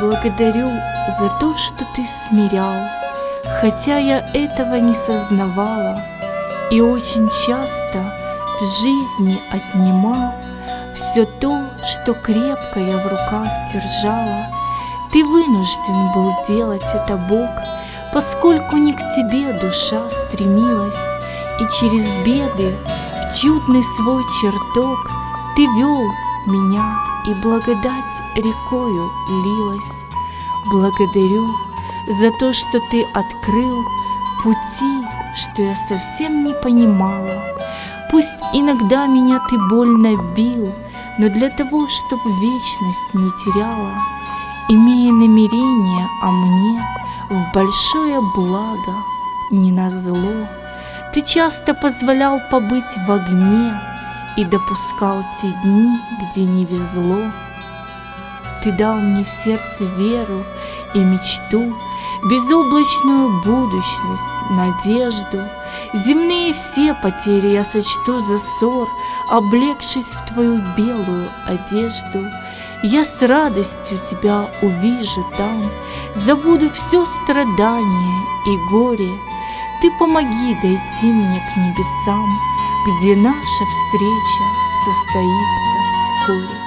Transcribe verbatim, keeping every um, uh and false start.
благодарю за то, что ты смирял, хотя я этого не сознавала и очень часто в жизни отнимал все то, что крепко я в руках держала. Ты вынужден был делать это, Бог, поскольку не к тебе душа стремилась, и через беды в чудный свой чертог ты вел меня, и благодать рекою лилась. Благодарю за то, что ты открыл пути, что я совсем не понимала. Пусть иногда меня ты больно бил, но для того, чтоб вечность не теряла, имея намерение о мне в большое благо, не назло, ты часто позволял побыть в огне и допускал те дни, где не везло. Ты дал мне в сердце веру и мечту, безоблачную будущность, надежду. Земные все потери я сочту за ссор, облегшись в твою белую одежду. Я с радостью тебя увижу там, забуду все страдания и горе. Ты помоги дойти мне к небесам, где наша встреча состоится вскоре.